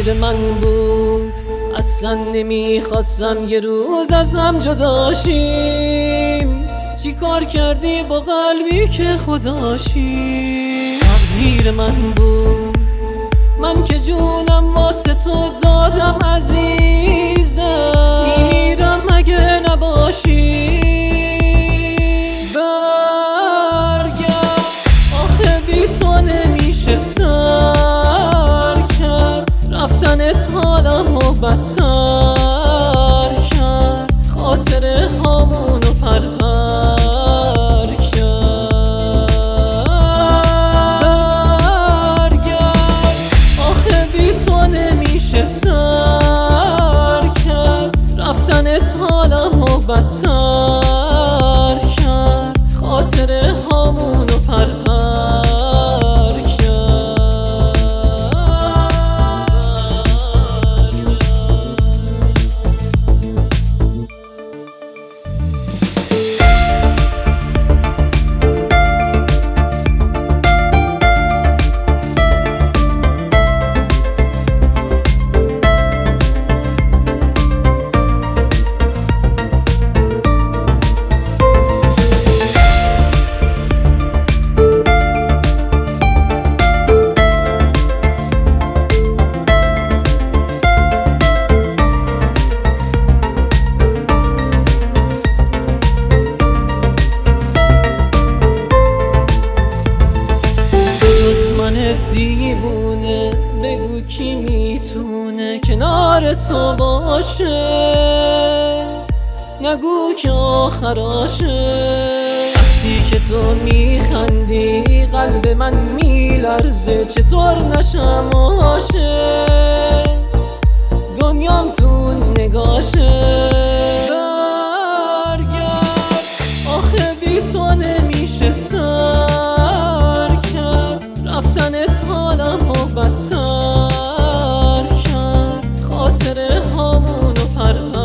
تقدیر من بود، اصلا نمیخواستم یه روز از هم جداشیم. چی کار کردی با قلبی که خداشی؟ تقدیر من بود، من که جونم واسه تو دادم عزیزم، میمیرم اگه نباشی. برگرد، آخه بی تو نمیشه سر کرد، رفتنت حالمو بدتر کرد، خاطره هامونو پرور کرد. برگرد، آخه بی تو نمیشه سر کرد، رفتنت حالمو بدتر کرد، خاطره هامونو پرور دیوونه. بگو کی میتونه کنار تو باشه، نگو که آخراشه. وقتی که تو میخندی قلب من میلرزه، چطور نشم عاشق، دنیام تو نگاشه. برگرد، آخه بی تو نمیشه سر کرد، رفتنت حالمو بدتر کرد، خاطره هامونو پرور